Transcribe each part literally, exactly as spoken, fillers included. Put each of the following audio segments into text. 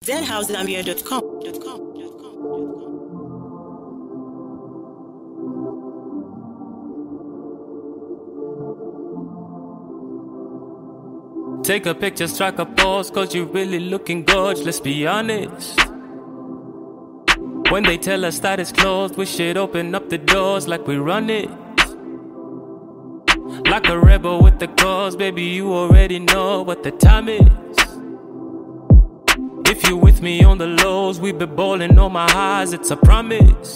z house zambia dot com. Take a picture, strike a pose, cause you really looking gorgeous, let's be honest. When they tell us that it's closed, we should open up the doors like we run it. Like a rebel with the cause, baby, you already know what the time is. If you with me on the lows, we be ballin' on my highs, it's a promise.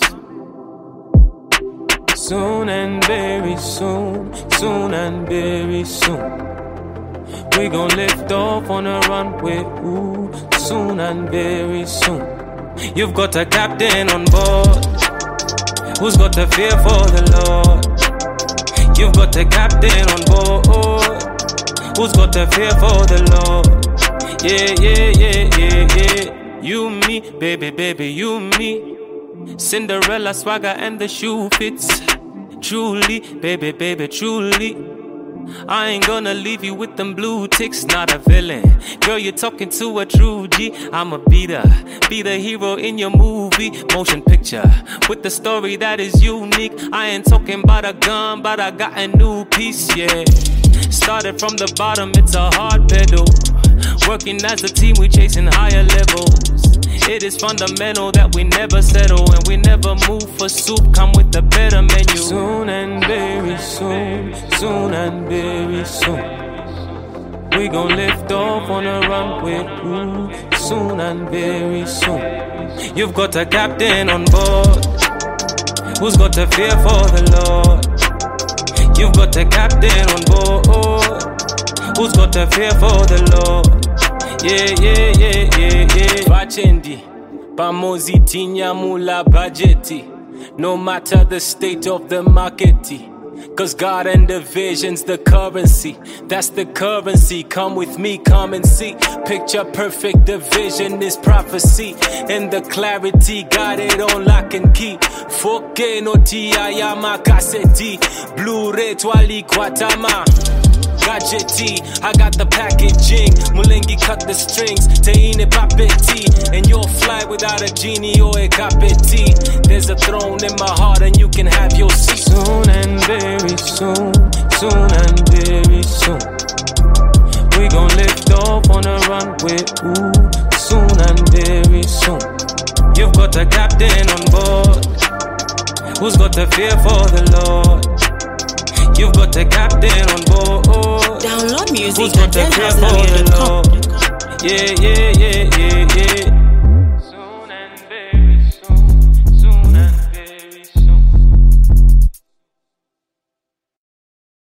Soon and very soon, soon and very soon, we gon' lift off on a runway, ooh, soon and very soon. You've got a captain on board, who's got a fear for the Lord. You've got a captain on board, who's got a fear for the Lord. Yeah, yeah, yeah, yeah, yeah. You, me, baby, baby, you, me. Cinderella swagger and the shoe fits. Truly, baby, baby, truly. I ain't gonna leave you with them blue ticks, not a villain. Girl, you're talking to a true G. I'ma be the, be the hero in your movie. Motion picture, with the story that is unique. I ain't talking about a gun, but I got a new piece, yeah. Started from the bottom, it's a hard pedal. Working as a team, we chasing higher levels. It is fundamental that we never settle, and we never move for soup, come with a better menu. Soon and very soon, soon and very soon, we gon' lift off on a runway, ooh, soon and very soon. You've got a captain on board, who's got a fear for the Lord. You've got a captain on board, who's got a fear for the Lord. Yeah, yeah, yeah, yeah, yeah. Vachendi, pamozi tinyamula budgeti. No matter the state of the market, cause God and the vision's the currency. That's the currency, come with me, come and see. Picture perfect, the vision is prophecy. And the clarity, got it on lock and key. four K no tiyama kaseti. Blu-ray twali kwatama. Gadgety, I got the packaging. Mulengi cut the strings. Teine papeti. And you'll fly without a genie or a kapeti. There's a throne in my heart and you can have your seat. Soon and very soon, soon and very soon, we gon' lift off on a runway, ooh, soon and very soon. You've got a captain on board, who's got a fear for the Lord. You've got a captain on board, Download music who's got a fear for the Lord. Yeah, yeah, yeah, yeah, yeah.